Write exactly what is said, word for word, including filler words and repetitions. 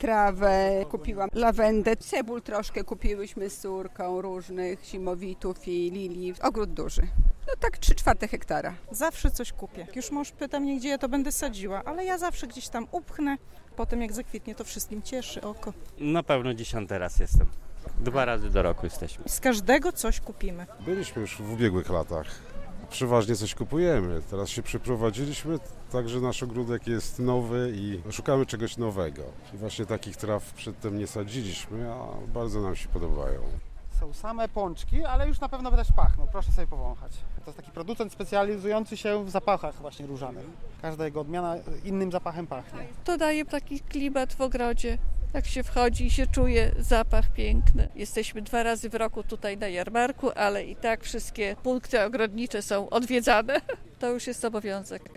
trawę, kupiłam lawendę, cebul troszkę kupiłyśmy z córką, różnych zimowitów i lilii. Ogród duży. No tak trzy czwarte hektara. Zawsze coś kupię. Jak już mąż pyta mnie, gdzie ja to będę sadziła, ale ja zawsze gdzieś tam upchnę. Potem jak zakwitnie, to wszystkim cieszy oko. Na pewno dziesiąty raz jestem. Dwa razy do roku jesteśmy. Z każdego coś kupimy. Byliśmy już w ubiegłych latach. Przeważnie coś kupujemy. Teraz się przeprowadziliśmy, także nasz ogródek jest nowy i szukamy czegoś nowego. I właśnie takich traw przedtem nie sadziliśmy, a bardzo nam się podobają. Są same pączki, ale już na pewno też pachną. Proszę sobie powąchać. To jest taki producent specjalizujący się w zapachach właśnie różanych. Każda jego odmiana innym zapachem pachnie. To daje taki klimat w ogrodzie. Jak się wchodzi i się czuje zapach piękny. Jesteśmy dwa razy w roku tutaj na jarmarku, ale i tak wszystkie punkty ogrodnicze są odwiedzane. To już jest obowiązek.